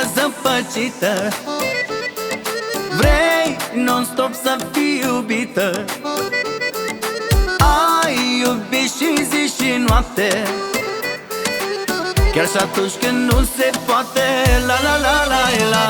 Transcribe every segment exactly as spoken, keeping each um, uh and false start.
zăpăcită, vrei non-stop să fii iubită. Ai iubit și zi și noapte, chiar și atunci când nu se poate. La la la la la.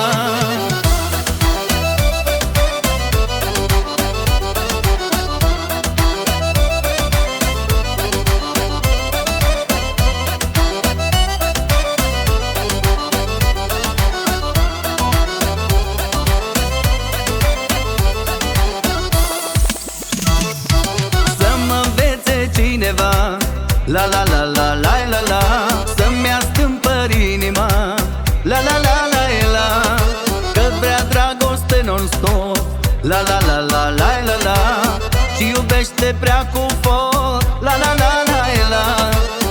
Cineva, la la la la la la la, să-mi ia stâmpări inima, la la la la la, că vrea dragoste non-stop, la la la la la la la, și iubește prea cu foc, la la la la la.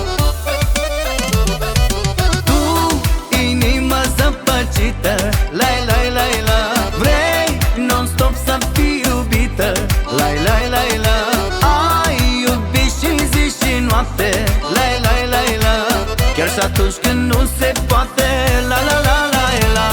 Tu, inimă zăpăcită, la la la la, vrei non-stop să fii iubită, la la la la. La la la la, chiar și atunci când nu se poate. La la la la la.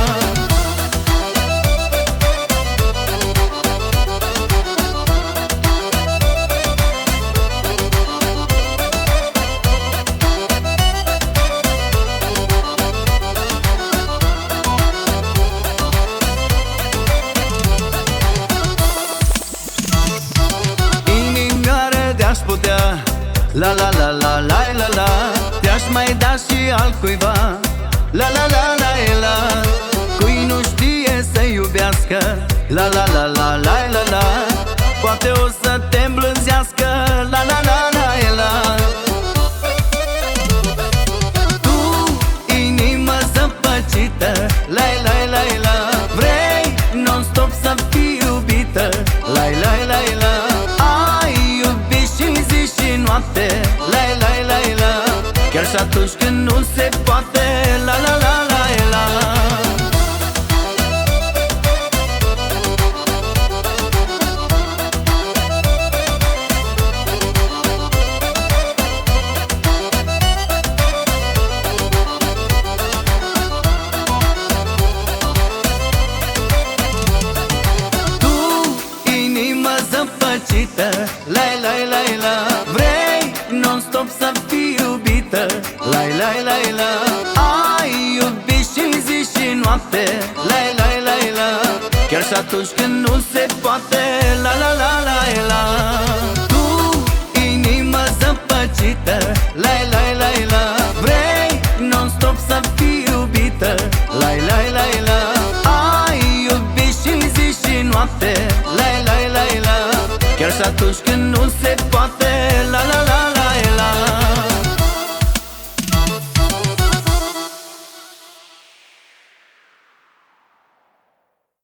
Inimioară de-aș putea, la la la la la la la, te-aș mai da și altcuiva, la la la la la. Cui nu știe să iubească, la la la la la la la, poate o să te îmblânzească, la la la la la. Tu, inimă zăpăcită, la la la la, vrei non-stop să fii iubită, la la la la. La la la la, chiar și atunci când nu se poate. La la la la la. Tu, inimă zăpăcită, la la la la, vrei non-stop să fii iubită, la la la la. Ai iubit și zi și noapte, la la la la, chiar și atunci când nu se poate. La la la la la. Tu, inimă zăpăcită, la la la la, vrei non-stop să fii iubită, la la la la. Ai iubit și zi și noapte, la la la la, chiar și atunci când nu se poate. La la